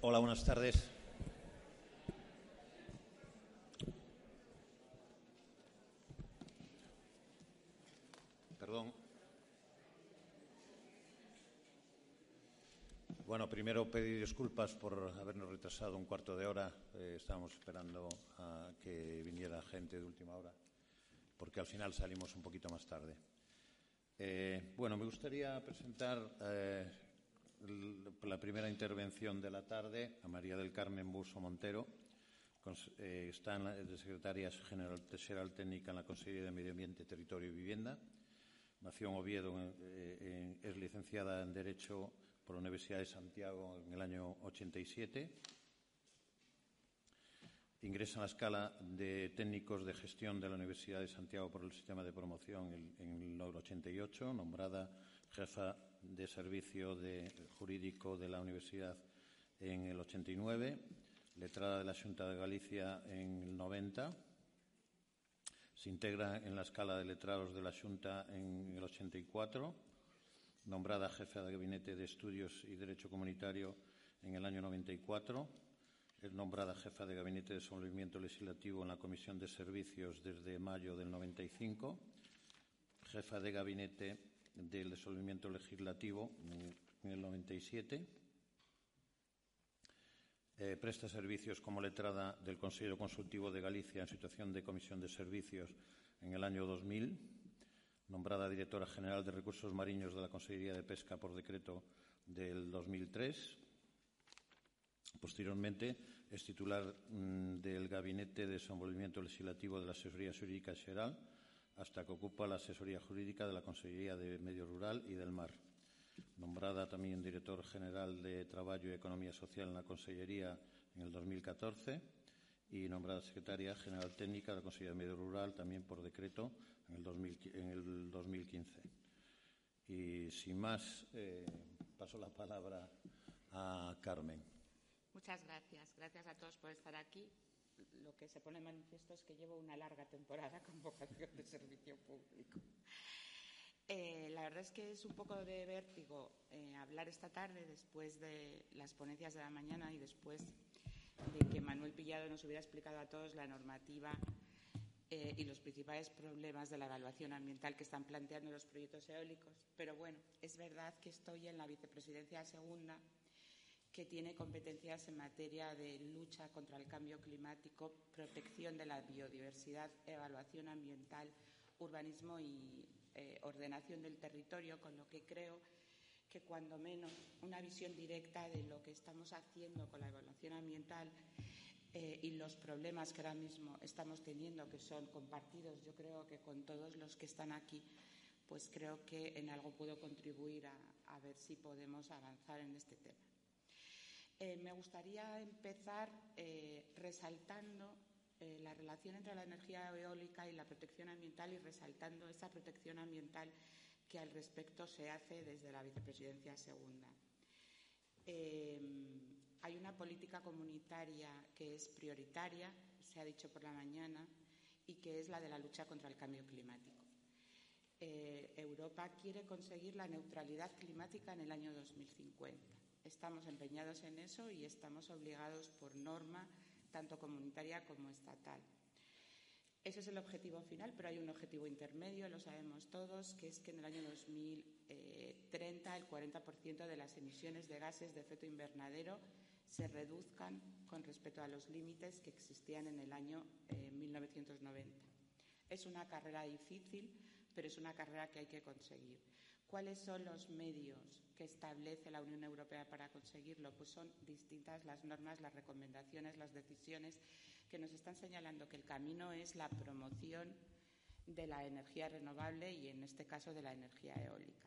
Hola, buenas tardes. Perdón. Bueno, primero pedir disculpas por habernos retrasado un cuarto de hora. Estábamos esperando a que viniera gente de última hora, porque al final salimos un poquito más tarde. Bueno, me gustaría presentar la primera intervención de la tarde a María del Carmen Buso Montero. Está de secretaria general técnica en la Consellería de Medio Ambiente, Territorio y Vivienda. Nació en Oviedo, es licenciada en Derecho por la Universidad de Santiago en el año 87. Ingresa en la escala de técnicos de gestión de la Universidad de Santiago por el sistema de promoción en el 88, nombrada jefa de servicio jurídico de la universidad en el 89, letrada de la Xunta de Galicia en el 90. Se integra en la escala de letrados de la Xunta en el 84, nombrada jefa de Gabinete de Estudios y Derecho Comunitario en el año 94. Es nombrada jefa de Gabinete de Desenvolvimiento Legislativo en la Comisión de Servicios desde mayo del 95, jefa de Gabinete del Desenvolvimiento Legislativo en el 97. Presta servicios como letrada del Consejo Consultivo de Galicia en situación de Comisión de Servicios en el año 2000, nombrada directora general de Recursos Marinos de la Consellería de Pesca por decreto del 2003. Posteriormente, es titular del Gabinete de Desenvolvimiento Legislativo de la Asesoría Xurídica Xeral, hasta que ocupa la asesoría jurídica de la Consellería de Medio Rural y del Mar. Nombrada también director general de Traballo y Economía Social en la Consellería en el 2014 y nombrada secretaria general técnica de la Consellería de Medio Rural también por decreto en el 2015. Y sin más, paso la palabra a Carmen. Muchas gracias. Gracias a todos por estar aquí. Lo que se pone de manifiesto es que llevo una larga temporada con vocación de servicio público. La verdad es que es un poco de vértigo hablar esta tarde después de las ponencias de la mañana y después de que Manuel Pillado nos hubiera explicado a todos la normativa y los principales problemas de la evaluación ambiental que están planteando los proyectos eólicos. Pero bueno, es verdad que estoy en la vicepresidencia segunda, que tiene competencias en materia de lucha contra el cambio climático, protección de la biodiversidad, evaluación ambiental, urbanismo y ordenación del territorio, con lo que creo que cuando menos una visión directa de lo que estamos haciendo con la evaluación ambiental y los problemas que ahora mismo estamos teniendo, que son compartidos, yo creo que con todos los que están aquí, pues creo que en algo puedo contribuir a ver si podemos avanzar en este tema. Me gustaría empezar resaltando la relación entre la energía eólica y la protección ambiental y resaltando esa protección ambiental que al respecto se hace desde la vicepresidencia segunda. Hay una política comunitaria que es prioritaria, se ha dicho por la mañana, y que es la de la lucha contra el cambio climático. Europa quiere conseguir la neutralidad climática en el año 2050. Estamos empeñados en eso y estamos obligados por norma, tanto comunitaria como estatal. Ese es el objetivo final, pero hay un objetivo intermedio, lo sabemos todos, que es que en el año 2030 el 40% de las emisiones de gases de efecto invernadero se reduzcan con respecto a los límites que existían en el año 1990. Es una carrera difícil, pero es una carrera que hay que conseguir. ¿Cuáles son los medios que establece la Unión Europea para conseguirlo? Pues son distintas las normas, las recomendaciones, las decisiones que nos están señalando que el camino es la promoción de la energía renovable y, en este caso, de la energía eólica.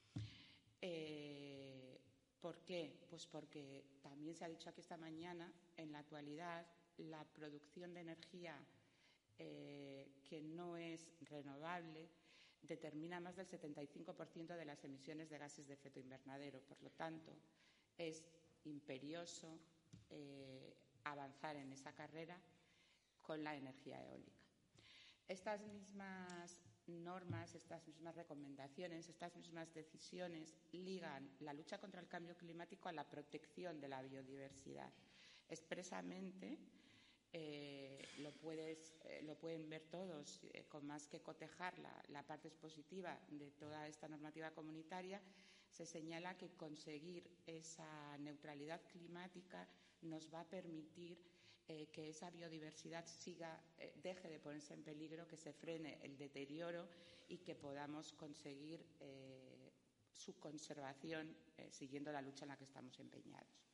¿Por qué? Pues porque también se ha dicho aquí esta mañana, en la actualidad, la producción de energía que no es renovable determina más del 75% de las emisiones de gases de efecto invernadero. Por lo tanto, es imperioso avanzar en esa carrera con la energía eólica. Estas mismas normas, estas mismas recomendaciones, estas mismas decisiones ligan la lucha contra el cambio climático a la protección de la biodiversidad. Expresamente, lo pueden ver todos, con más que cotejar la parte expositiva de toda esta normativa comunitaria, se señala que conseguir esa neutralidad climática nos va a permitir que esa biodiversidad deje de ponerse en peligro, que se frene el deterioro y que podamos conseguir su conservación siguiendo la lucha en la que estamos empeñados.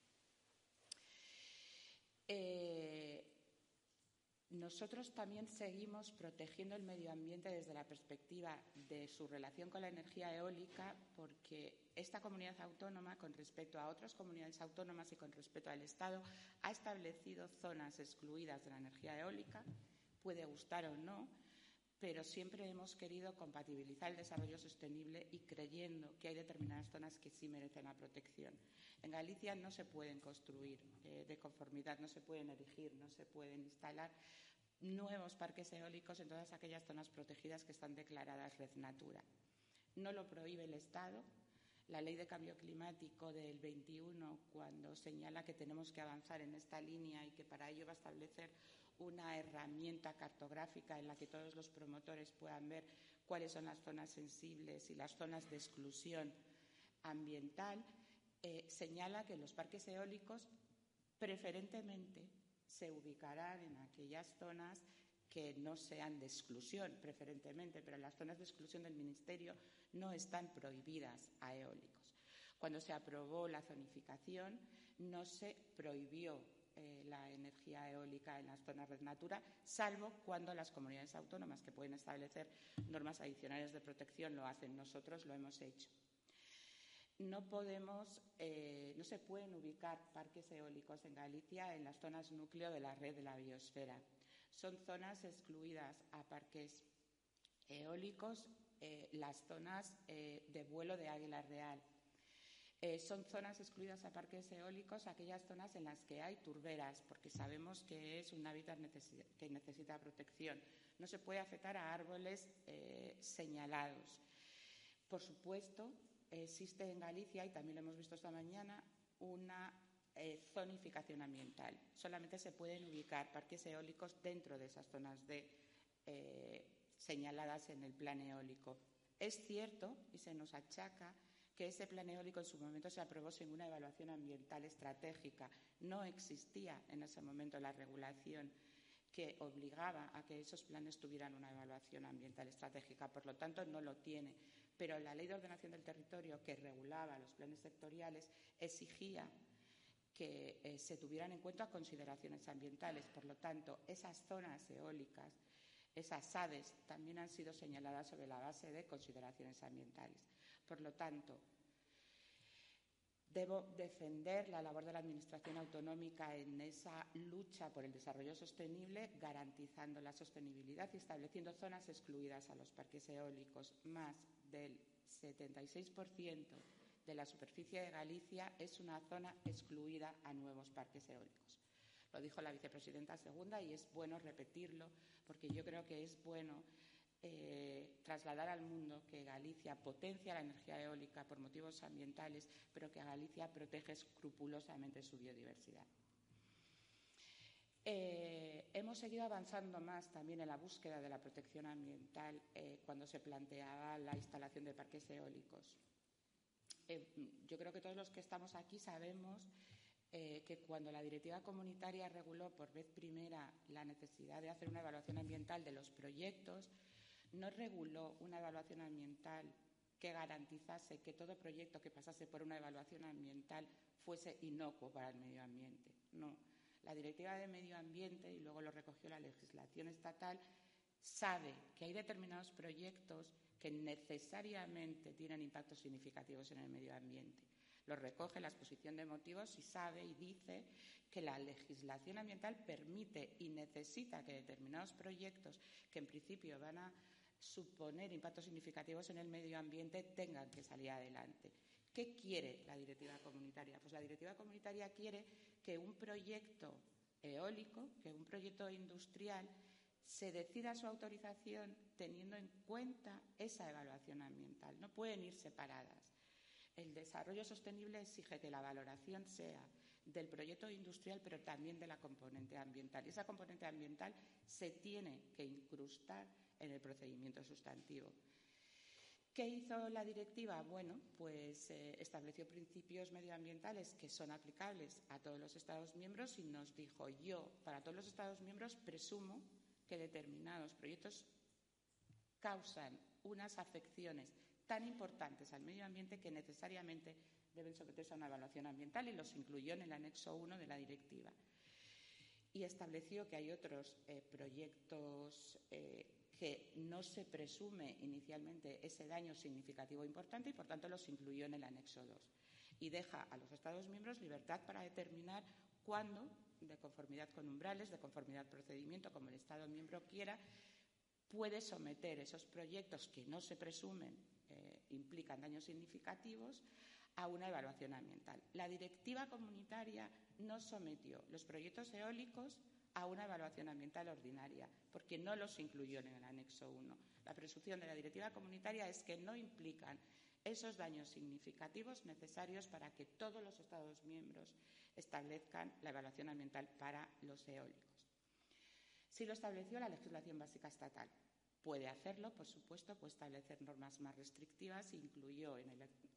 Nosotros también seguimos protegiendo el medio ambiente desde la perspectiva de su relación con la energía eólica, porque esta comunidad autónoma, con respecto a otras comunidades autónomas y con respecto al Estado, ha establecido zonas excluidas de la energía eólica, puede gustar o no, pero siempre hemos querido compatibilizar el desarrollo sostenible y creyendo que hay determinadas zonas que sí merecen la protección. En Galicia no se pueden construir de conformidad, no se pueden erigir, no se pueden instalar nuevos parques eólicos en todas aquellas zonas protegidas que están declaradas Red Natura. No lo prohíbe el Estado. La Ley de Cambio Climático del 21, cuando señala que tenemos que avanzar en esta línea y que para ello va a establecer una herramienta cartográfica en la que todos los promotores puedan ver cuáles son las zonas sensibles y las zonas de exclusión ambiental, señala que los parques eólicos preferentemente se ubicarán en aquellas zonas que no sean de exclusión, preferentemente, pero las zonas de exclusión del Ministerio no están prohibidas a eólicos. Cuando se aprobó la zonificación, no se prohibió la energía eólica en las zonas Red Natura, salvo cuando las comunidades autónomas que pueden establecer normas adicionales de protección lo hacen. Nosotros lo hemos hecho. No se pueden ubicar parques eólicos en Galicia en las zonas núcleo de la red de la biosfera. Son zonas excluidas a parques eólicos, las zonas de vuelo de águila real. Son zonas excluidas a parques eólicos aquellas zonas en las que hay turberas, porque sabemos que es un hábitat que necesita protección. No se puede afectar a árboles señalados. Por supuesto, existe en Galicia, y también lo hemos visto esta mañana, una zonificación ambiental. Solamente se pueden ubicar parques eólicos dentro de esas zonas señaladas en el plan eólico. Es cierto, y se nos achaca, que ese plan eólico en su momento se aprobó sin una evaluación ambiental estratégica. No existía en ese momento la regulación que obligaba a que esos planes tuvieran una evaluación ambiental estratégica. Por lo tanto, no lo tiene. Pero la Ley de Ordenación del Territorio, que regulaba los planes sectoriales, exigía que se tuvieran en cuenta consideraciones ambientales. Por lo tanto, esas zonas eólicas, esas SADES, también han sido señaladas sobre la base de consideraciones ambientales. Por lo tanto, debo defender la labor de la Administración autonómica en esa lucha por el desarrollo sostenible, garantizando la sostenibilidad y estableciendo zonas excluidas a los parques eólicos. Más del 76% de la superficie de Galicia es una zona excluida a nuevos parques eólicos. Lo dijo la vicepresidenta segunda y es bueno repetirlo, porque yo creo que es bueno trasladar al mundo que Galicia potencia la energía eólica por motivos ambientales, pero que Galicia protege escrupulosamente su biodiversidad. Hemos seguido avanzando más también en la búsqueda de la protección ambiental cuando se planteaba la instalación de parques eólicos. Yo creo que todos los que estamos aquí sabemos que cuando la directiva comunitaria reguló por vez primera la necesidad de hacer una evaluación ambiental de los proyectos, no reguló una evaluación ambiental que garantizase que todo proyecto que pasase por una evaluación ambiental fuese inocuo para el medio ambiente. No. La Directiva de Medio Ambiente, y luego lo recogió la legislación estatal, sabe que hay determinados proyectos que necesariamente tienen impactos significativos en el medio ambiente. Lo recoge la exposición de motivos y sabe y dice que la legislación ambiental permite y necesita que determinados proyectos que en principio van a suponer impactos significativos en el medio ambiente tengan que salir adelante. ¿Qué quiere la directiva comunitaria? Pues la directiva comunitaria quiere que un proyecto eólico, que un proyecto industrial se decida su autorización teniendo en cuenta esa evaluación ambiental. No pueden ir separadas. El desarrollo sostenible exige que la valoración sea del proyecto industrial, pero también de la componente ambiental. Y esa componente ambiental se tiene que incrustar en el procedimiento sustantivo. ¿Qué hizo la directiva? Bueno, pues estableció principios medioambientales que son aplicables a todos los Estados miembros y nos dijo: yo, para todos los Estados miembros, presumo que determinados proyectos causan unas afecciones tan importantes al medio ambiente que necesariamente deben someterse a una evaluación ambiental, y los incluyó en el anexo 1 de la directiva. Y estableció que hay otros proyectos que no se presume inicialmente ese daño significativo importante y, por tanto, los incluyó en el anexo 2. Y deja a los Estados miembros libertad para determinar cuándo, de conformidad con umbrales, de conformidad procedimiento, como el Estado miembro quiera, puede someter esos proyectos que no se presumen implican daños significativos a una evaluación ambiental. La directiva comunitaria no sometió los proyectos eólicos a una evaluación ambiental ordinaria, porque no los incluyó en el anexo 1. La presunción de la directiva comunitaria es que no implican esos daños significativos necesarios para que todos los Estados miembros establezcan la evaluación ambiental para los eólicos. Sí lo estableció la legislación básica estatal. Puede hacerlo, por supuesto, puede establecer normas más restrictivas. Incluyó en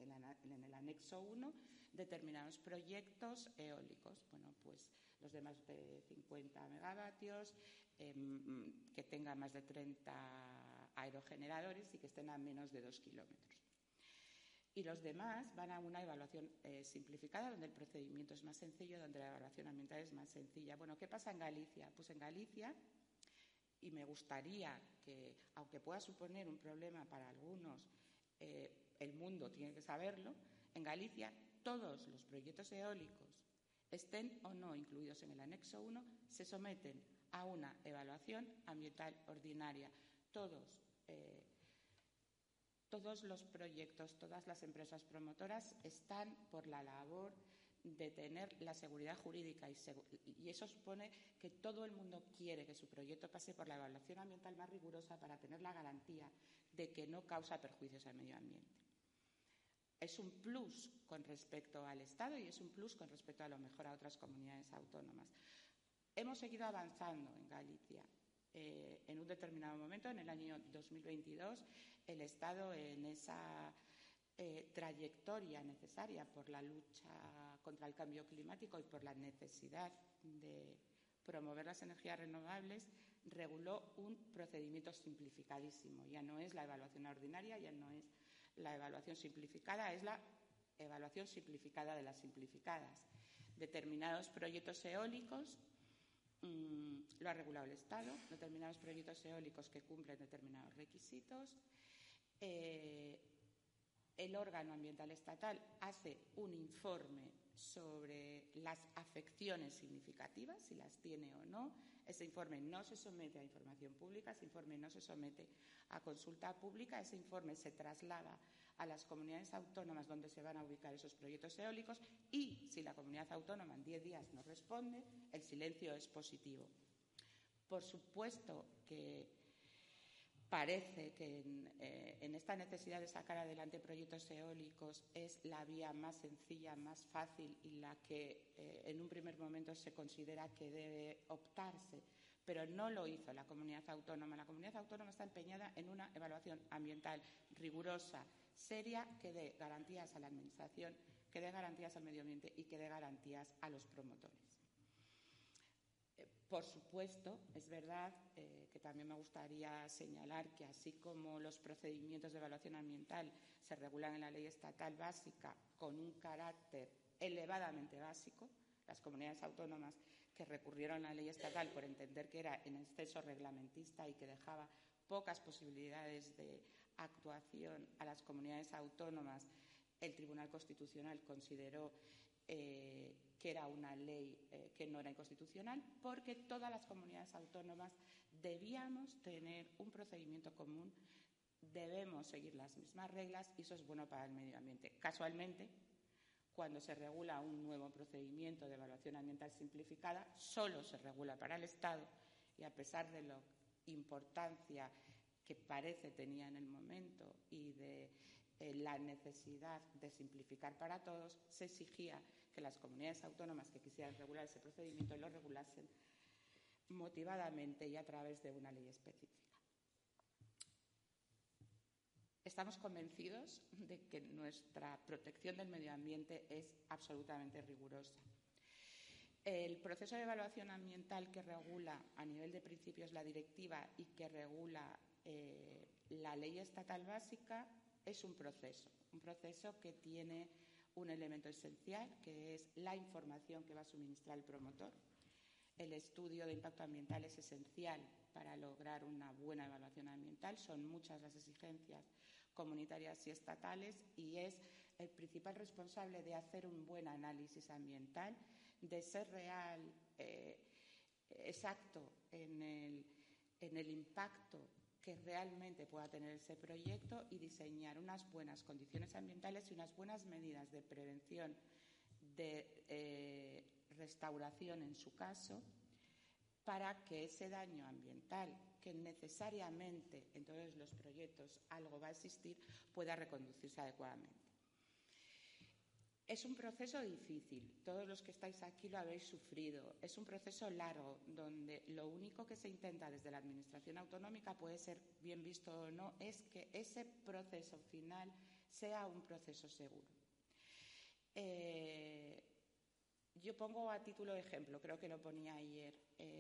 el anexo 1 determinados proyectos eólicos. Bueno, pues los de más de 50 megavatios, que tengan más de 30 aerogeneradores y que estén a menos de 2 kilómetros. Y los demás van a una evaluación simplificada, donde el procedimiento es más sencillo, donde la evaluación ambiental es más sencilla. Bueno, ¿qué pasa en Galicia? Pues en Galicia, y me gustaría que, aunque pueda suponer un problema para algunos, el mundo tiene que saberlo, en Galicia todos los proyectos eólicos, estén o no incluidos en el anexo 1, se someten a una evaluación ambiental ordinaria. Todos los proyectos, todas las empresas promotoras están por la labor de tener la seguridad jurídica y eso supone que todo el mundo quiere que su proyecto pase por la evaluación ambiental más rigurosa para tener la garantía de que no causa perjuicios al medio ambiente. Es un plus con respecto al Estado y es un plus con respecto a lo mejor a otras comunidades autónomas. Hemos seguido avanzando en Galicia. En un determinado momento, en el año 2022, el Estado, en esa trayectoria necesaria por la lucha contra el cambio climático y por la necesidad de promover las energías renovables, reguló un procedimiento simplificadísimo. Ya no es la evaluación ordinaria, ya no es la evaluación simplificada, es la evaluación simplificada de las simplificadas. Determinados proyectos eólicos lo ha regulado el Estado, determinados proyectos eólicos que cumplen determinados requisitos. El órgano ambiental estatal hace un informe sobre las afecciones significativas, si las tiene o no. Ese informe no se somete a información pública, ese informe no se somete a consulta pública, ese informe se traslada a las comunidades autónomas donde se van a ubicar esos proyectos eólicos y, si la comunidad autónoma en 10 días no responde, el silencio es positivo. Por supuesto que parece que en esta necesidad de sacar adelante proyectos eólicos es la vía más sencilla, más fácil y la que en un primer momento se considera que debe optarse, pero no lo hizo la comunidad autónoma. La comunidad autónoma está empeñada en una evaluación ambiental rigurosa, seria, que dé garantías a la Administración, que dé garantías al medio ambiente y que dé garantías a los promotores. Por supuesto, es verdad que también me gustaría señalar que así como los procedimientos de evaluación ambiental se regulan en la ley estatal básica con un carácter elevadamente básico, las comunidades autónomas que recurrieron a la ley estatal por entender que era en exceso reglamentista y que dejaba pocas posibilidades de actuación a las comunidades autónomas, el Tribunal Constitucional consideró que era una ley que no era inconstitucional, porque todas las comunidades autónomas debíamos tener un procedimiento común, debemos seguir las mismas reglas y eso es bueno para el medio ambiente. Casualmente, cuando se regula un nuevo procedimiento de evaluación ambiental simplificada, solo se regula para el Estado y a pesar de lo importancia que parece tenía en el momento y de la necesidad de simplificar para todos, se exigía que las comunidades autónomas que quisieran regular ese procedimiento lo regulasen motivadamente y a través de una ley específica. Estamos convencidos de que nuestra protección del medio ambiente es absolutamente rigurosa. El proceso de evaluación ambiental que regula a nivel de principios la directiva y que regula la ley estatal básica es un proceso que tiene un elemento esencial, que es la información que va a suministrar el promotor. El estudio de impacto ambiental es esencial para lograr una buena evaluación ambiental. Son muchas las exigencias comunitarias y estatales y es el principal responsable de hacer un buen análisis ambiental, de ser real, exacto en el impacto que realmente pueda tener ese proyecto y diseñar unas buenas condiciones ambientales y unas buenas medidas de prevención, de restauración en su caso, para que ese daño ambiental, que necesariamente en todos los proyectos algo va a existir, pueda reconducirse adecuadamente. Es un proceso difícil, todos los que estáis aquí lo habéis sufrido. Es un proceso largo, donde lo único que se intenta desde la Administración autonómica, puede ser bien visto o no, es que ese proceso final sea un proceso seguro. Yo pongo a título de ejemplo, creo que lo ponía ayer,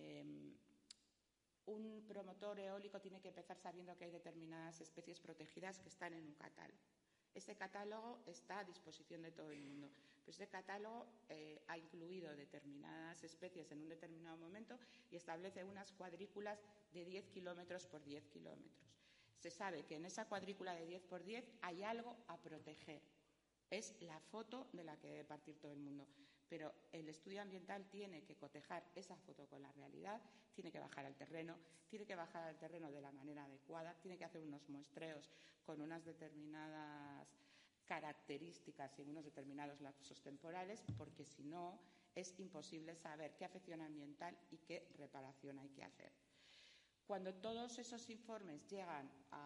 un promotor eólico tiene que empezar sabiendo que hay determinadas especies protegidas que están en un catálogo. Ese catálogo está a disposición de todo el mundo, pero ese catálogo ha incluido determinadas especies en un determinado momento y establece unas cuadrículas de 10 kilómetros por 10 kilómetros. Se sabe que en esa cuadrícula de 10 por 10 hay algo a proteger. Es la foto de la que debe partir todo el mundo. Pero el estudio ambiental tiene que cotejar esa foto con la realidad, tiene que bajar al terreno de la manera adecuada, tiene que hacer unos muestreos con unas determinadas características y en unos determinados lapsos temporales, porque si no es imposible saber qué afección ambiental y qué reparación hay que hacer. Cuando todos esos informes llegan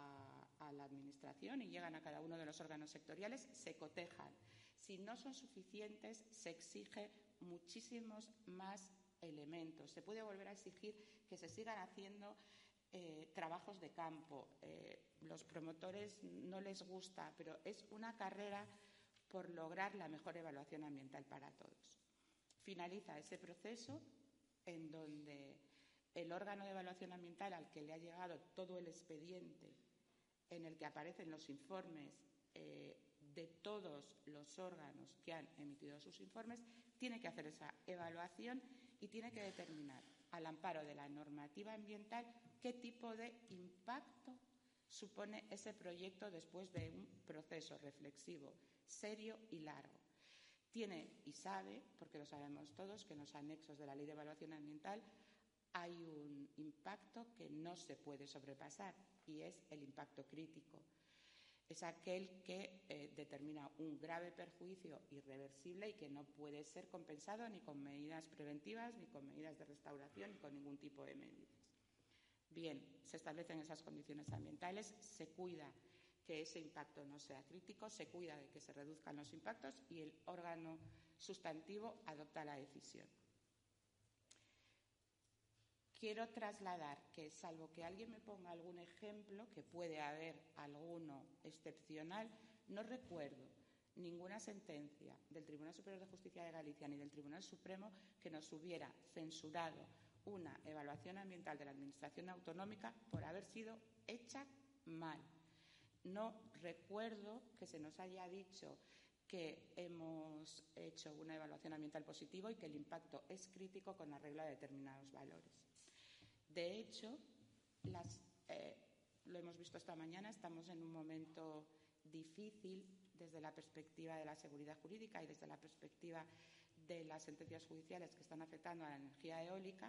a la Administración y llegan a cada uno de los órganos sectoriales, se cotejan. Si no son suficientes, se exige muchísimos más elementos. Se puede volver a exigir que se sigan haciendo trabajos de campo. Los promotores no les gusta, pero es una carrera por lograr la mejor evaluación ambiental para todos. Finaliza ese proceso en donde el órgano de evaluación ambiental al que le ha llegado todo el expediente, en el que aparecen los informes de todos los órganos que han emitido sus informes, tiene que hacer esa evaluación y tiene que determinar, al amparo de la normativa ambiental, qué tipo de impacto supone ese proyecto después de un proceso reflexivo, serio y largo. Tiene y sabe, porque lo sabemos todos, que en los anexos de la Ley de Evaluación Ambiental hay un impacto que no se puede sobrepasar y es el impacto crítico. Es aquel que determina un grave perjuicio irreversible y que no puede ser compensado ni con medidas preventivas, ni con medidas de restauración, ni con ningún tipo de medidas. Bien, se establecen esas condiciones ambientales, se cuida que ese impacto no sea crítico, se cuida de que se reduzcan los impactos y el órgano sustantivo adopta la decisión. Quiero trasladar que, salvo que alguien me ponga algún ejemplo, que puede haber alguno excepcional, no recuerdo ninguna sentencia del Tribunal Superior de Justicia de Galicia ni del Tribunal Supremo que nos hubiera censurado una evaluación ambiental de la Administración autonómica por haber sido hecha mal. No recuerdo que se nos haya dicho que hemos hecho una evaluación ambiental positiva y que el impacto es crítico con arreglo a determinados valores. De hecho, lo hemos visto esta mañana, estamos en un momento difícil desde la perspectiva de la seguridad jurídica y desde la perspectiva de las sentencias judiciales que están afectando a la energía eólica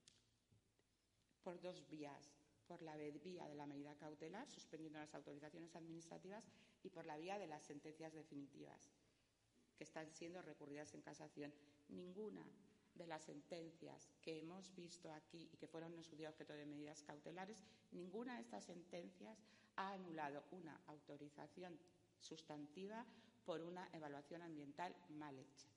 por dos vías. Por la vía de la medida cautelar, suspendiendo las autorizaciones administrativas, y por la vía de las sentencias definitivas, que están siendo recurridas en casación. Ninguna de las sentencias que hemos visto aquí y que fueron en su día objeto de medidas cautelares, ninguna de estas sentencias ha anulado una autorización sustantiva por una evaluación ambiental mal hecha.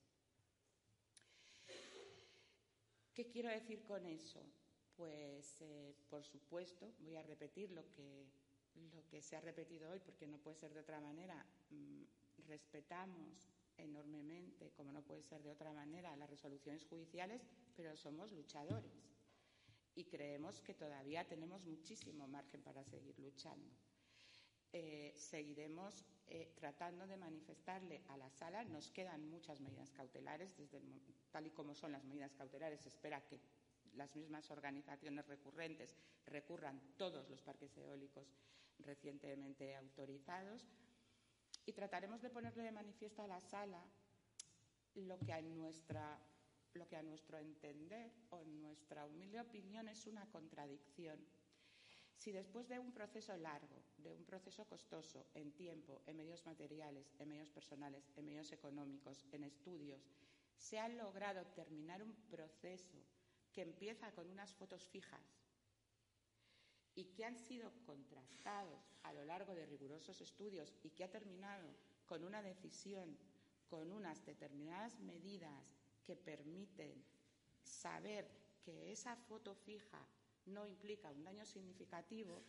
¿Qué quiero decir con eso? Pues, por supuesto, voy a repetir lo que se ha repetido hoy, porque no puede ser de otra manera. Respetamos enormemente, como no puede ser de otra manera, las resoluciones judiciales, pero somos luchadores y creemos que todavía tenemos muchísimo margen para seguir luchando. Seguiremos tratando de manifestarle a la Sala. Nos quedan muchas medidas cautelares, tal y como son las medidas cautelares. Se espera que las mismas organizaciones recurrentes recurran todos los parques eólicos recientemente autorizados, y trataremos de ponerle de manifiesto a la Sala lo que a nuestro entender o en nuestra humilde opinión es una contradicción. Si después de un proceso largo, de un proceso costoso en tiempo, en medios materiales, en medios personales, en medios económicos, en estudios, se ha logrado terminar un proceso que empieza con unas fotos fijas y que han sido contrastados a lo largo de rigurosos estudios y que ha terminado con una decisión, con unas determinadas medidas que permiten saber que esa foto fija no implica un daño significativo,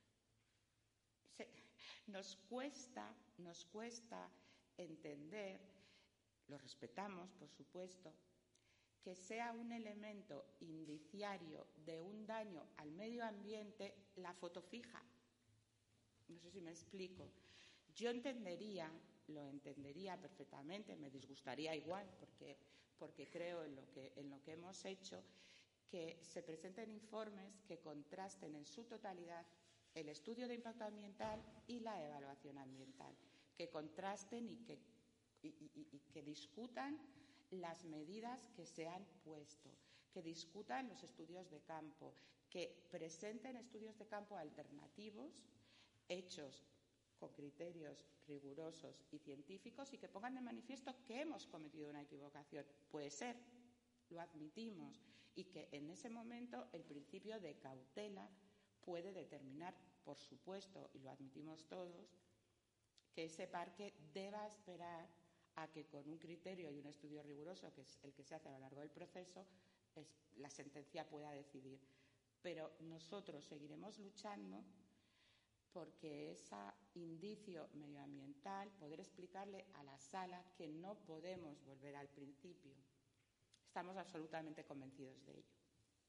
nos cuesta entender, lo respetamos, por supuesto, que sea un elemento indiciario de un daño al medio ambiente la foto fija. No sé si me explico. Yo lo entendería perfectamente, me disgustaría igual, porque creo en lo que hemos hecho, que se presenten informes que contrasten en su totalidad el estudio de impacto ambiental y la evaluación ambiental, que contrasten y que discutan las medidas que se han puesto, que discutan los estudios de campo, que presenten estudios de campo alternativos hechos con criterios rigurosos y científicos y que pongan de manifiesto que hemos cometido una equivocación. Puede ser, lo admitimos, y que en ese momento el principio de cautela puede determinar, por supuesto, y lo admitimos todos, que ese parque deba esperar a que con un criterio y un estudio riguroso, que es el que se hace a lo largo del proceso, la sentencia pueda decidir. Pero nosotros seguiremos luchando porque ese indicio medioambiental, poder explicarle a la Sala que no podemos volver al principio. Estamos absolutamente convencidos de ello.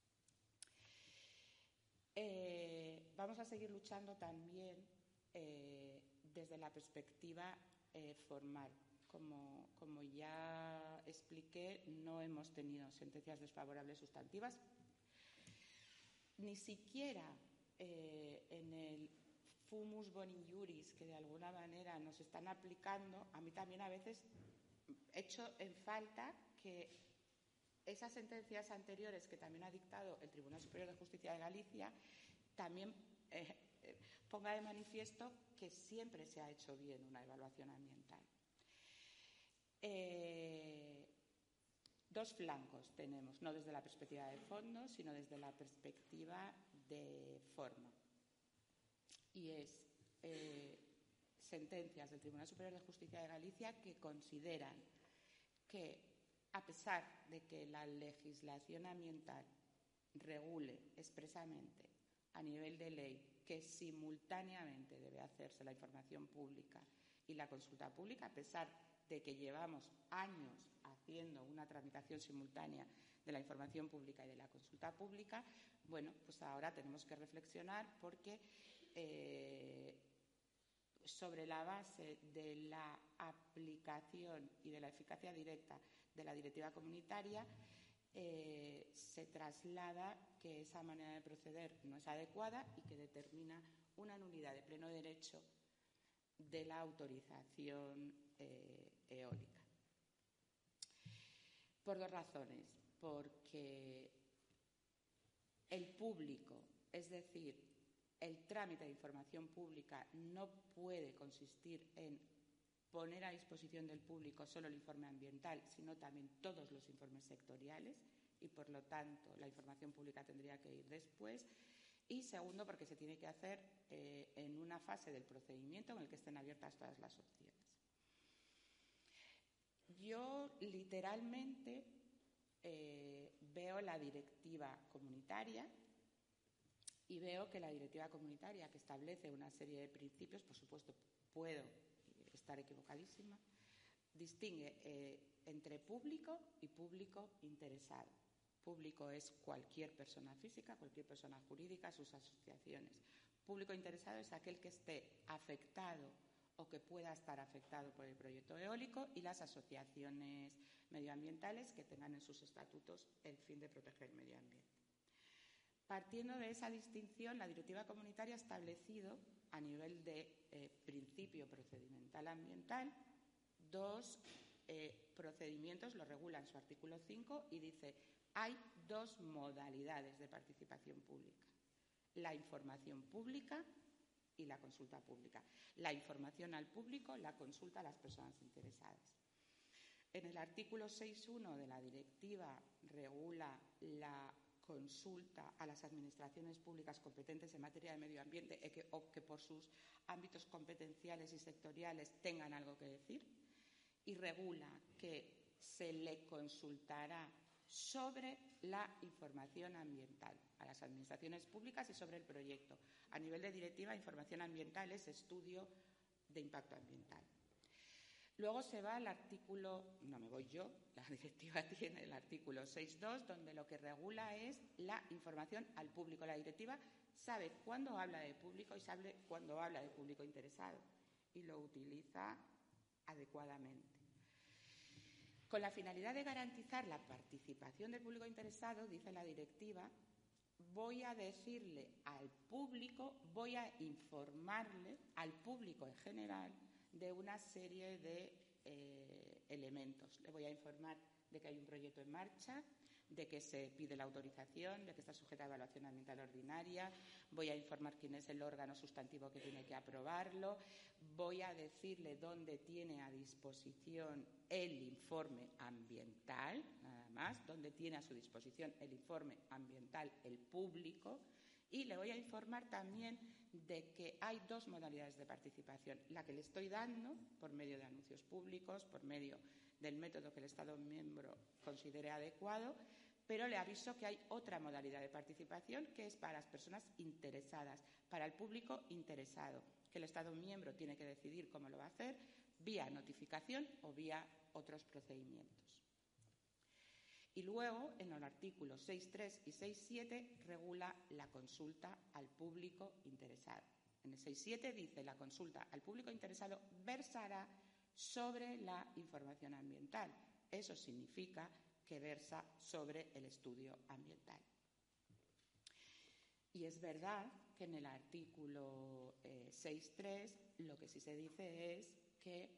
Vamos a seguir luchando también desde la perspectiva formal. Como ya expliqué, no hemos tenido sentencias desfavorables sustantivas, ni siquiera en el fumus boni iuris que de alguna manera nos están aplicando. A mí también a veces echo en falta que esas sentencias anteriores que también ha dictado el Tribunal Superior de Justicia de Galicia también ponga de manifiesto que siempre se ha hecho bien una evaluación ambiental. Dos flancos tenemos, no desde la perspectiva de fondo, sino desde la perspectiva de forma. Y es sentencias del Tribunal Superior de Justicia de Galicia que consideran que, a pesar de que la legislación ambiental regule expresamente a nivel de ley que simultáneamente debe hacerse la información pública y la consulta pública, a pesar de que llevamos años haciendo una tramitación simultánea de la información pública y de la consulta pública, bueno, pues ahora tenemos que reflexionar porque sobre la base de la aplicación y de la eficacia directa de la directiva comunitaria se traslada que esa manera de proceder no es adecuada y que determina una nulidad de pleno derecho de la autorización eólica. Por dos razones. Porque el público, es decir, el trámite de información pública no puede consistir en poner a disposición del público solo el informe ambiental, sino también todos los informes sectoriales y, por lo tanto, la información pública tendría que ir después. Y segundo, porque se tiene que hacer en una fase del procedimiento en el que estén abiertas todas las opciones. Yo, literalmente, veo la directiva comunitaria y veo que la directiva comunitaria, que establece una serie de principios, por supuesto, puedo estar equivocadísima, distingue entre público y público interesado. Público es cualquier persona física, cualquier persona jurídica, sus asociaciones. Público interesado es aquel que esté afectado o que pueda estar afectado por el proyecto eólico y las asociaciones medioambientales que tengan en sus estatutos el fin de proteger el medio ambiente. Partiendo de esa distinción, la directiva comunitaria ha establecido, a nivel de principio procedimental ambiental, dos procedimientos, lo regula en su artículo 5 y dice: hay dos modalidades de participación pública: la información pública y la consulta pública. La información al público, la consulta a las personas interesadas. En el artículo 6.1 de la directiva regula la consulta a las administraciones públicas competentes en materia de medio ambiente o que por sus ámbitos competenciales y sectoriales tengan algo que decir, y regula que se le consultará sobre la información ambiental a las administraciones públicas y sobre el proyecto. A nivel de directiva, información ambiental es estudio de impacto ambiental. Luego se va al artículo, no me voy yo, la directiva tiene el artículo 6.2, donde lo que regula es la información al público. La directiva sabe cuándo habla de público y sabe cuándo habla de público interesado y lo utiliza adecuadamente. Con la finalidad de garantizar la participación del público interesado, dice la directiva, voy a decirle al público, voy a informarle al público en general de una serie de elementos. Le voy a informar de que hay un proyecto en marcha, de que se pide la autorización, de que está sujeta a evaluación ambiental ordinaria, voy a informar quién es el órgano sustantivo que tiene que aprobarlo, voy a decirle dónde tiene a disposición el informe ambiental, nada más, dónde tiene a su disposición el informe ambiental el público, y le voy a informar también de que hay dos modalidades de participación: la que le estoy dando por medio de anuncios públicos, por medio del método que el Estado miembro considere adecuado, pero le aviso que hay otra modalidad de participación que es para las personas interesadas, para el público interesado, que el Estado miembro tiene que decidir cómo lo va a hacer, vía notificación o vía otros procedimientos. Y luego, en el artículo 6.3 y 6.7, regula la consulta al público interesado. En el 6.7 dice: la consulta al público interesado versará sobre la información ambiental. Eso significa que versa sobre el estudio ambiental. Y es verdad que en el artículo 6.3 lo que sí se dice es que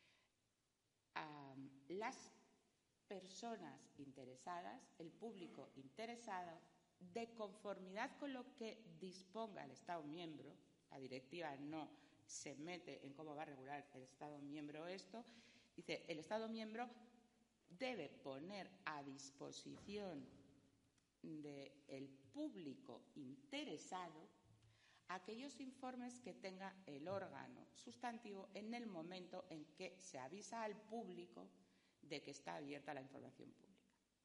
las personas interesadas, el público interesado, de conformidad con lo que disponga el Estado miembro, la directiva no se mete en cómo va a regular el Estado miembro esto, dice: el Estado miembro debe poner a disposición del público interesado aquellos informes que tenga el órgano sustantivo en el momento en que se avisa al público de que está abierta la información pública.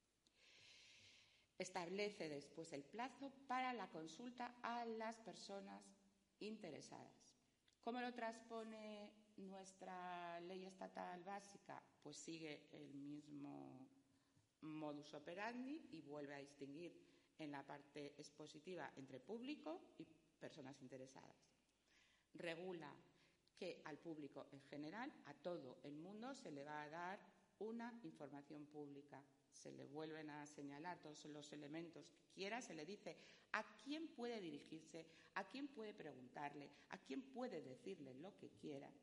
Establece después el plazo para la consulta a las personas interesadas. ¿Cómo lo transpone nuestra ley estatal básica? Pues sigue el mismo modus operandi y vuelve a distinguir en la parte expositiva entre público y personas interesadas. Regula que al público en general, a todo el mundo, se le va a dar una información pública. Se le vuelven a señalar todos los elementos que quiera, se le dice a quién puede dirigirse, a quién puede preguntarle, a quién puede decirle lo que quiera,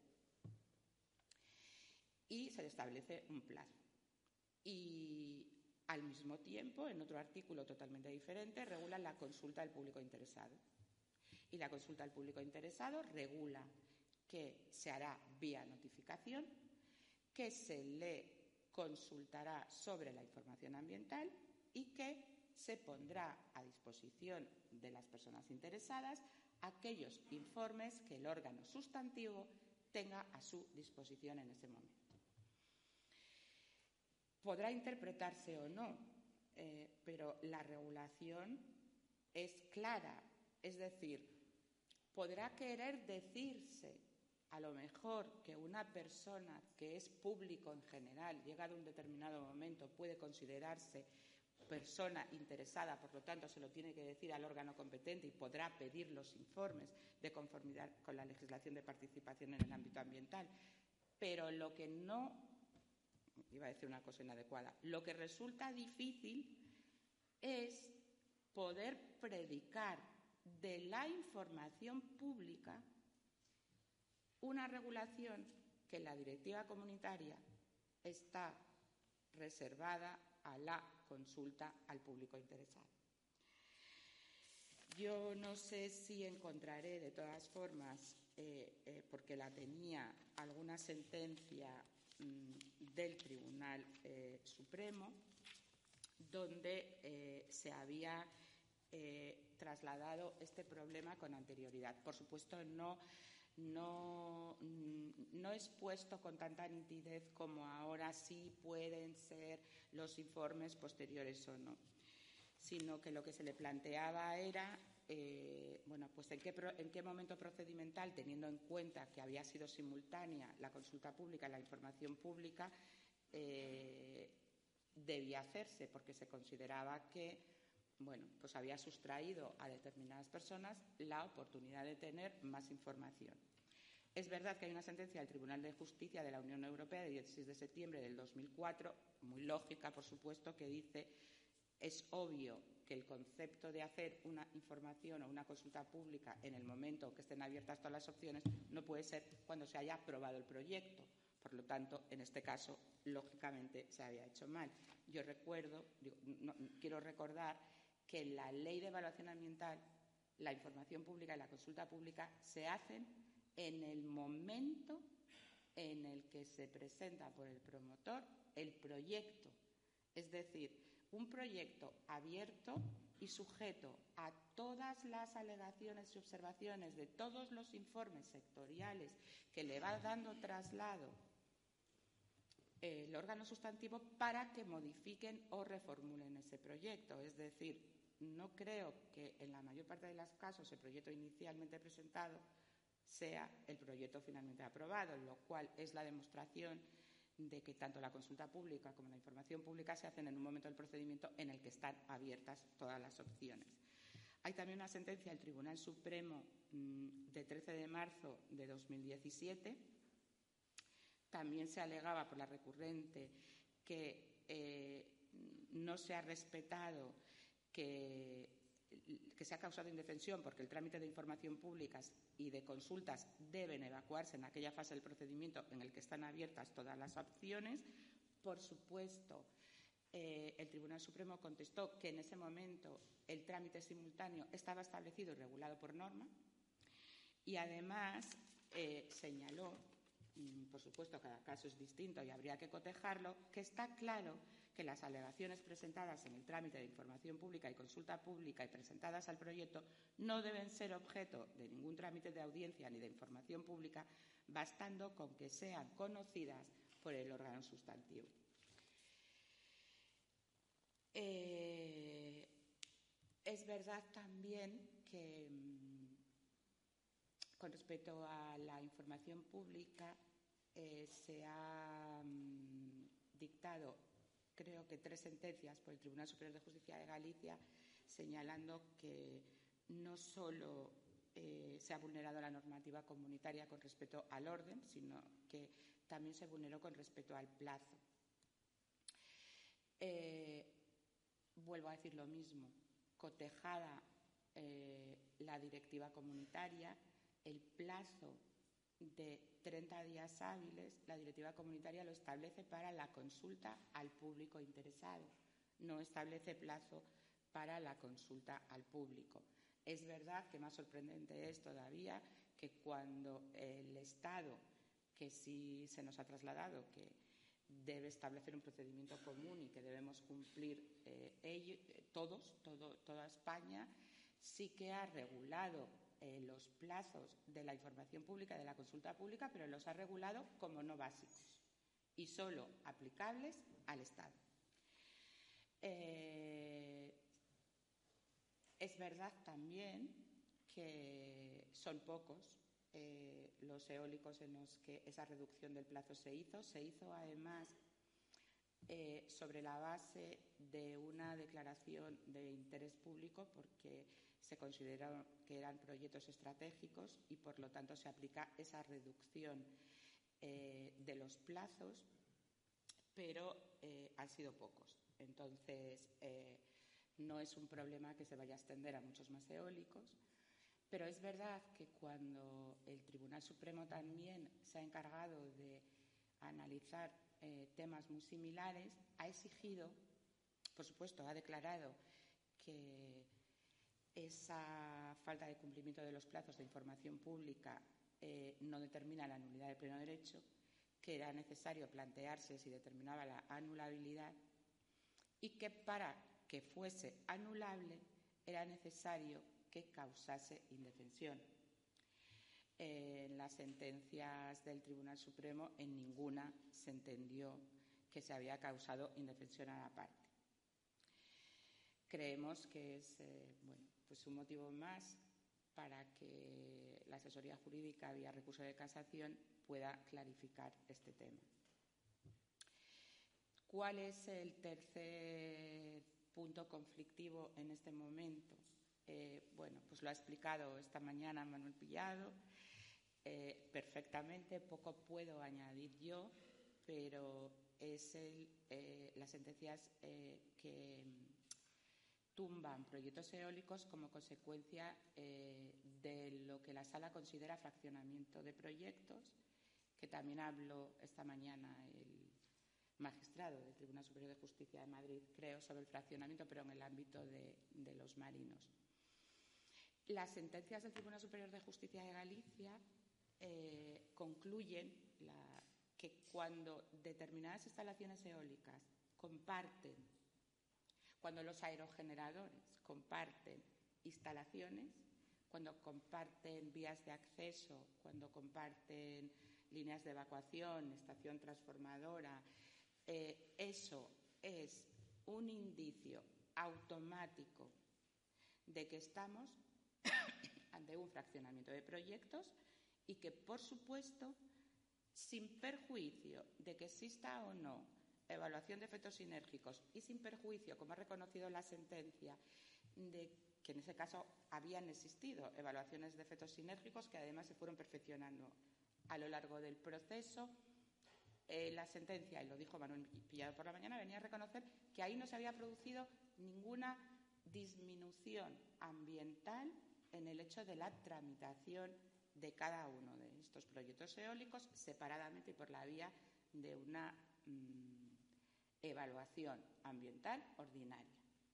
y se le establece un plazo. Y al mismo tiempo, en otro artículo totalmente diferente, regula la consulta al público interesado. Y la consulta al público interesado regula que se hará vía notificación que se le consultará sobre la información ambiental y que se pondrá a disposición de las personas interesadas aquellos informes que el órgano sustantivo tenga a su disposición en ese momento. Podrá interpretarse o no, pero la regulación es clara, es decir, podrá querer decirse a lo mejor que una persona que es público en general, llegado a un determinado momento, puede considerarse persona interesada, por lo tanto se lo tiene que decir al órgano competente y podrá pedir los informes de conformidad con la legislación de participación en el ámbito ambiental. Pero lo que no, iba a decir una cosa inadecuada, lo que resulta difícil es poder predicar de la información pública una regulación que en la directiva comunitaria está reservada a la consulta al público interesado. Yo no sé si encontraré, de todas formas, porque la tenía, alguna sentencia del Tribunal Supremo donde se había trasladado este problema con anterioridad. Por supuesto, no expuesto con tanta nitidez como ahora sí pueden ser los informes posteriores o no, sino que lo que se le planteaba era, pues en qué momento procedimental, teniendo en cuenta que había sido simultánea la consulta pública y la información pública, debía hacerse, porque se consideraba que pues había sustraído a determinadas personas la oportunidad de tener más información. Es verdad que hay una sentencia del Tribunal de Justicia de la Unión Europea de 16 de septiembre del 2004, muy lógica, por supuesto, que dice: es obvio que el concepto de hacer una información o una consulta pública en el momento que estén abiertas todas las opciones no puede ser cuando se haya aprobado el proyecto. Por lo tanto, en este caso, lógicamente, se había hecho mal. Yo quiero recordar que en la Ley de Evaluación Ambiental, la información pública y la consulta pública se hacen en el momento en el que se presenta por el promotor el proyecto. Es decir, un proyecto abierto y sujeto a todas las alegaciones y observaciones de todos los informes sectoriales que le va dando traslado el órgano sustantivo para que modifiquen o reformulen ese proyecto. Es decir, no creo que en la mayor parte de los casos el proyecto inicialmente presentado sea el proyecto finalmente aprobado, lo cual es la demostración de que tanto la consulta pública como la información pública se hacen en un momento del procedimiento en el que están abiertas todas las opciones. Hay también una sentencia del Tribunal Supremo de 13 de marzo de 2017. También se alegaba por la recurrente que no se ha respetado, que se ha causado indefensión porque el trámite de información públicas y de consultas deben evacuarse en aquella fase del procedimiento en el que están abiertas todas las opciones. Por supuesto, el Tribunal Supremo contestó que en ese momento el trámite simultáneo estaba establecido y regulado por norma y además señaló, por supuesto cada caso es distinto y habría que cotejarlo, que está claro que las alegaciones presentadas en el trámite de información pública y consulta pública y presentadas al proyecto no deben ser objeto de ningún trámite de audiencia ni de información pública, bastando con que sean conocidas por el órgano sustantivo. Es verdad también que con respecto a la información pública se ha dictado, creo que 3 sentencias por el Tribunal Superior de Justicia de Galicia, señalando que no solo se ha vulnerado la normativa comunitaria con respecto al orden, sino que también se vulneró con respecto al plazo. Vuelvo a decir lo mismo, cotejada la directiva comunitaria, el plazo de 30 días hábiles, la directiva comunitaria lo establece para la consulta al público interesado, no establece plazo para la consulta al público. Es verdad que más sorprendente es todavía que cuando el Estado, que sí se nos ha trasladado, debe establecer un procedimiento común y que debemos cumplir toda España, sí que ha regulado los plazos de la información pública, de la consulta pública, pero los ha regulado como no básicos y solo aplicables al Estado. Es verdad también que son pocos los eólicos en los que esa reducción del plazo se hizo. Se hizo, además, sobre la base de una declaración de interés público, porque se consideraron que eran proyectos estratégicos y, por lo tanto, se aplica esa reducción de los plazos, pero han sido pocos. Entonces, no es un problema que se vaya a extender a muchos más eólicos, pero es verdad que cuando el Tribunal Supremo también se ha encargado de analizar temas muy similares, ha exigido, por supuesto, ha declarado que esa falta de cumplimiento de los plazos de información pública no determina la nulidad del pleno derecho, que era necesario plantearse si determinaba la anulabilidad y que para que fuese anulable era necesario que causase indefensión. En las sentencias del Tribunal Supremo, en ninguna se entendió que se había causado indefensión a la parte. Creemos que es pues un motivo más para que la asesoría jurídica vía recurso de casación pueda clarificar este tema. ¿Cuál es el tercer punto conflictivo en este momento? Pues lo ha explicado esta mañana Manuel Pillado perfectamente, poco puedo añadir yo, pero es las sentencias que tumban proyectos eólicos como consecuencia de lo que la Sala considera fraccionamiento de proyectos, que también habló esta mañana el magistrado del Tribunal Superior de Justicia de Madrid, creo, sobre el fraccionamiento, pero en el ámbito de los marinos. Las sentencias del Tribunal Superior de Justicia de Galicia concluyen que cuando determinadas instalaciones eólicas comparten, cuando los aerogeneradores comparten instalaciones, cuando comparten vías de acceso, cuando comparten líneas de evacuación, estación transformadora, eso es un indicio automático de que estamos ante un fraccionamiento de proyectos y que, por supuesto, sin perjuicio de que exista o no evaluación de efectos sinérgicos y sin perjuicio, como ha reconocido la sentencia, de que en ese caso habían existido evaluaciones de efectos sinérgicos que además se fueron perfeccionando a lo largo del proceso, la sentencia, y lo dijo Manuel Pillado por la mañana, venía a reconocer que ahí no se había producido ninguna disminución ambiental en el hecho de la tramitación de cada uno de estos proyectos eólicos separadamente y por la vía de una evaluación ambiental ordinaria.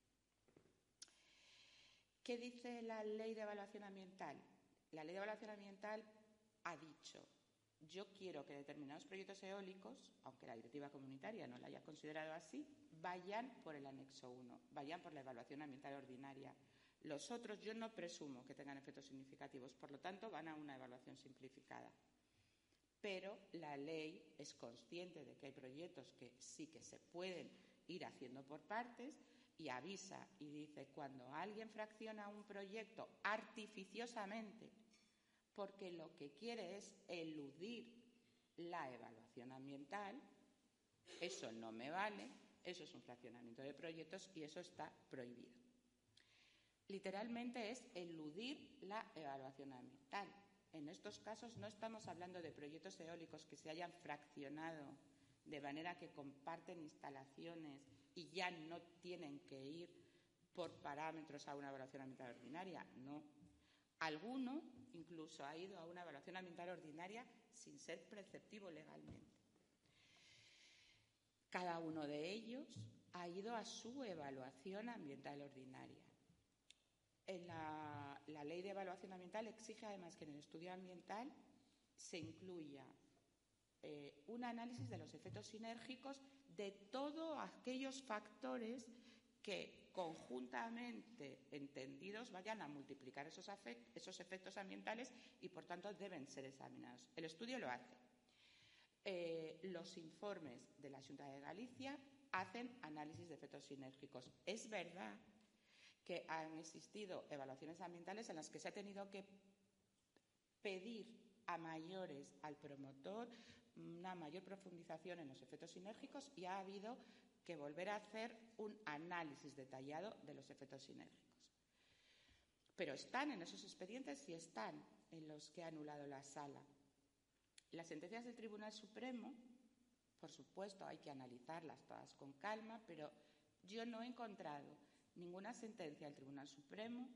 ¿Qué dice la Ley de Evaluación Ambiental? La Ley de Evaluación Ambiental ha dicho: yo quiero que determinados proyectos eólicos, aunque la directiva comunitaria no la haya considerado así, vayan por el anexo 1, vayan por la evaluación ambiental ordinaria. Los otros yo no presumo que tengan efectos significativos, por lo tanto van a una evaluación simplificada. Pero la ley es consciente de que hay proyectos que sí que se pueden ir haciendo por partes y avisa y dice: cuando alguien fracciona un proyecto artificiosamente porque lo que quiere es eludir la evaluación ambiental, eso no me vale, eso es un fraccionamiento de proyectos y eso está prohibido. Literalmente es eludir la evaluación ambiental. En estos casos no estamos hablando de proyectos eólicos que se hayan fraccionado de manera que comparten instalaciones y ya no tienen que ir por parámetros a una evaluación ambiental ordinaria, no. Alguno incluso ha ido a una evaluación ambiental ordinaria sin ser preceptivo legalmente. Cada uno de ellos ha ido a su evaluación ambiental ordinaria. La Ley de Evaluación Ambiental exige además que en el estudio ambiental se incluya un análisis de los efectos sinérgicos de todos aquellos factores que conjuntamente entendidos vayan a multiplicar esos efectos ambientales y, por tanto, deben ser examinados. El estudio lo hace. Los informes de la Xunta de Galicia hacen análisis de efectos sinérgicos. Es verdad que han existido evaluaciones ambientales en las que se ha tenido que pedir a mayores al promotor una mayor profundización en los efectos sinérgicos y ha habido que volver a hacer un análisis detallado de los efectos sinérgicos. Pero están en esos expedientes y están en los que ha anulado la Sala. Las sentencias del Tribunal Supremo, por supuesto, hay que analizarlas todas con calma, pero yo no he encontrado ninguna sentencia del Tribunal Supremo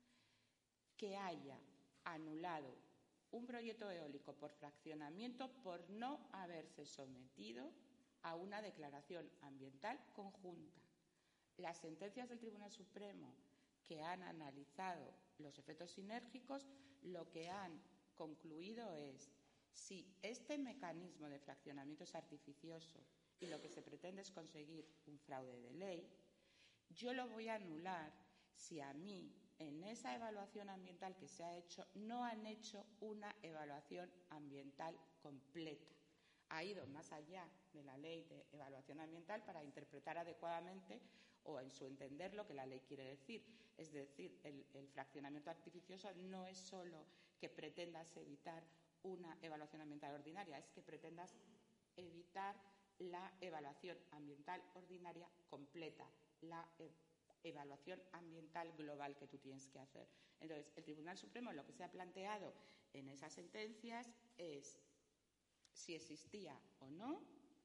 que haya anulado un proyecto eólico por fraccionamiento por no haberse sometido a una declaración ambiental conjunta. Las sentencias del Tribunal Supremo que han analizado los efectos sinérgicos lo que han concluido es: si este mecanismo de fraccionamiento es artificioso y lo que se pretende es conseguir un fraude de ley, yo lo voy a anular si a mí, en esa evaluación ambiental que se ha hecho, no han hecho una evaluación ambiental completa. Ha ido más allá de la ley de evaluación ambiental para interpretar adecuadamente o en su entender lo que la ley quiere decir. Es decir, el fraccionamiento artificioso no es solo que pretendas evitar una evaluación ambiental ordinaria, es que pretendas evitar la evaluación ambiental ordinaria completa, la evaluación ambiental global que tú tienes que hacer. Entonces, el Tribunal Supremo lo que se ha planteado en esas sentencias es si existía o no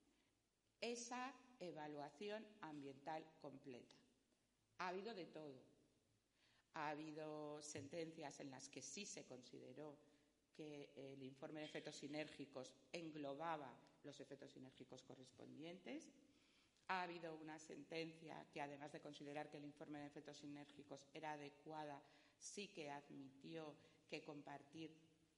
esa evaluación ambiental completa. Ha habido de todo. Ha habido sentencias en las que sí se consideró que el informe de efectos sinérgicos englobaba los efectos sinérgicos correspondientes. Ha habido una sentencia que, además de considerar que el informe de efectos sinérgicos era adecuada, sí que admitió que compartir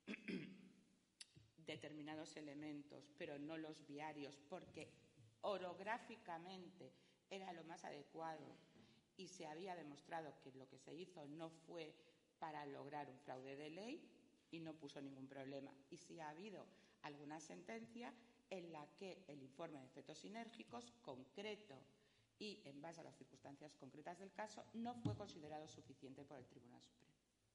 determinados elementos, pero no los viarios, porque orográficamente era lo más adecuado y se había demostrado que lo que se hizo no fue para lograr un fraude de ley y no puso ningún problema. Y sí ha habido alguna sentencia en la que el informe de efectos sinérgicos concreto y en base a las circunstancias concretas del caso no fue considerado suficiente por el Tribunal Supremo.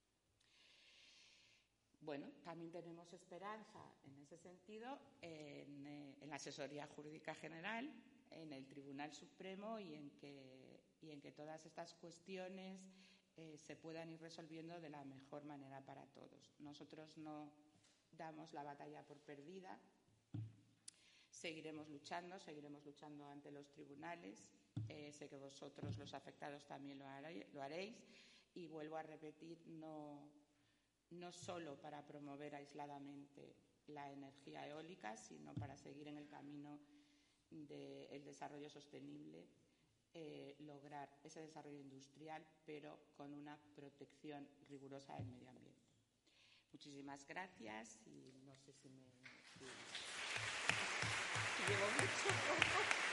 Bueno, también tenemos esperanza en ese sentido en la Asesoría Jurídica General, en el Tribunal Supremo y en que todas estas cuestiones se puedan ir resolviendo de la mejor manera para todos. Nosotros no damos la batalla por perdida. Seguiremos luchando ante los tribunales. Sé que vosotros, los afectados, también lo haréis. Y vuelvo a repetir, no solo para promover aisladamente la energía eólica, sino para seguir en el camino del desarrollo sostenible, lograr ese desarrollo industrial, pero con una protección rigurosa del medio ambiente. Muchísimas gracias y no sé si llevo mucho.